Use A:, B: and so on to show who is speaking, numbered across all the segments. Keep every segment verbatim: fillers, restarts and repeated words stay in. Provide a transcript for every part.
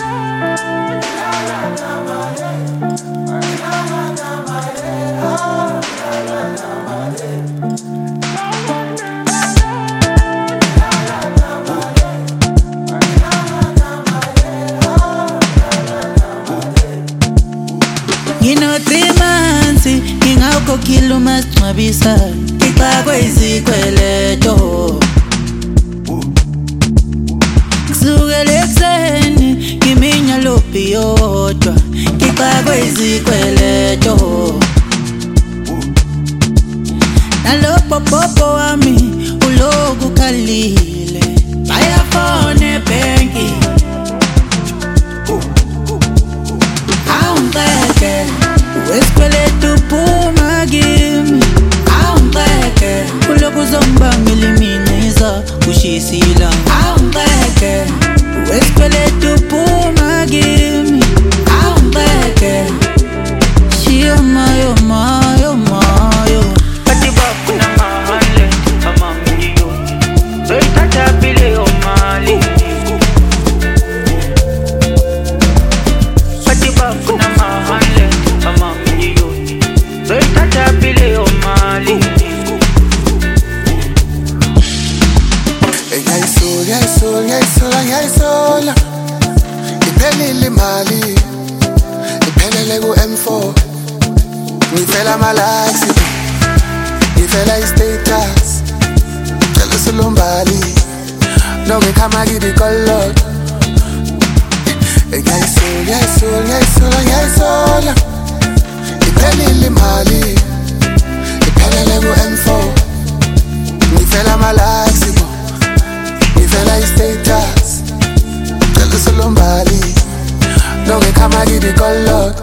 A: Nginotrimansi ngingawukhokhile umasingcwabisa ngixakwe izikweleto kusukela ekuseni ngiminya lobhi yodwa ngixakwe izikweleto nalopopopo wami uloku khalile bayafona ebhenki awungeke wesikweletu uphuma kimi awungeke uloku uzongibangela iminiza ushisa ilanga awungeke wesikweletu uphuma kimi awungeke shiya mayo mayo mayo
B: Pati bakuna mahale amamdiyo Beitata pile yo mali Pati bakuna mahale amamdiyo Beitata pile yo mali
C: Yayisola, yayisola, yayisola, yayisola Iphelile imali Iphelele ku M four Ngifela ama-likes Ngifela i-status Cela silombali Nongikhama kidikolot Yayisola, yayisola, yayisola, yayisola Iphelile imali Iphelele ku M four Ngifela ama-likes Ngifela i-status Cela silombali Nongikhama kidikolot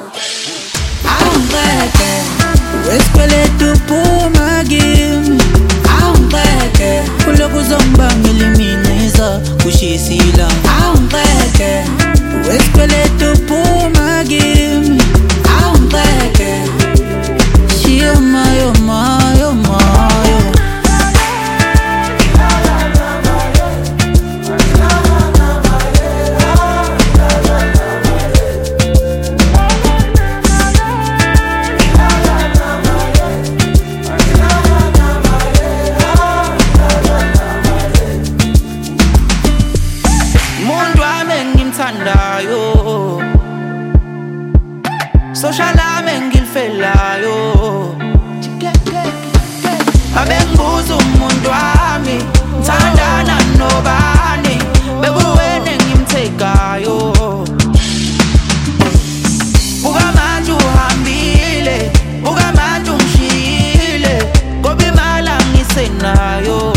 A: awungeke wesikweletu uphuma kimi awungeke uloku uzongibangela iminiza ushisa ilanga awungeke wesikweletu uphuma kimi awungeke shiya mayo mayo mayo
B: Yo social amengilfelayo abenguza umuntu wami thandana nobani bekuwene ngimthekayo buka manje uhambile buka manje ungishile ngoba imali angisenayo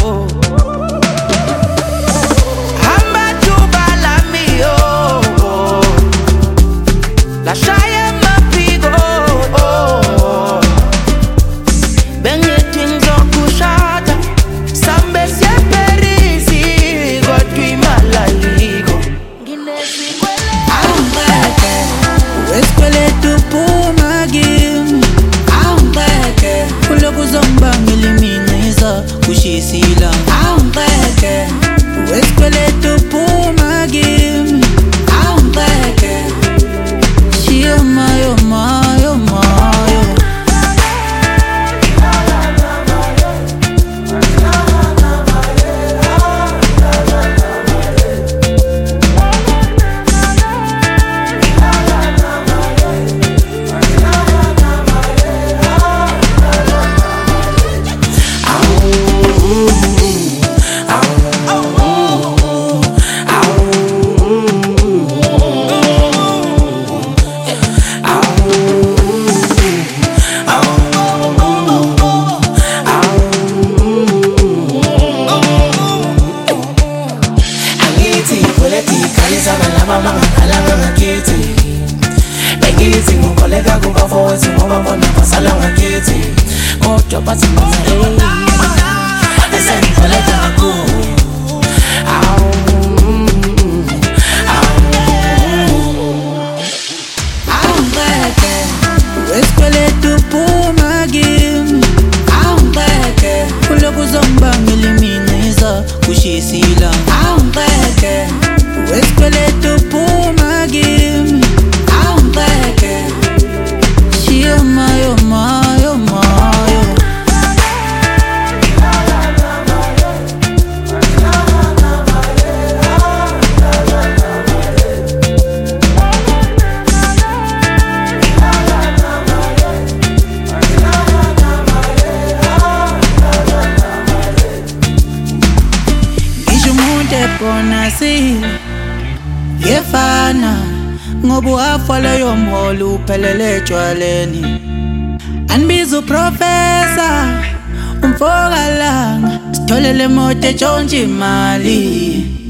B: La shaya mapigo oh. Bengeting zokushata Sambe sieperisi Gotwi malaligo Ginesi kwele
A: awungeke wesikweletu uphuma kimi awungeke uloku uzongibangela iminiza ushisa ilanga awungeke wesikweletu uphuma kimi awungeke shiya mayo mayo mayo wesikweletu uphuma kimi awungeke uloku uzongibangela iminiza ushisa ilanga awungeke wesikweletu uphuma ngiyazile yefana ngoba uhafa leyo mholo uphelele etshwaleni. Anbiza uprofessor umfokalanga sitholele moto etshontsha imali.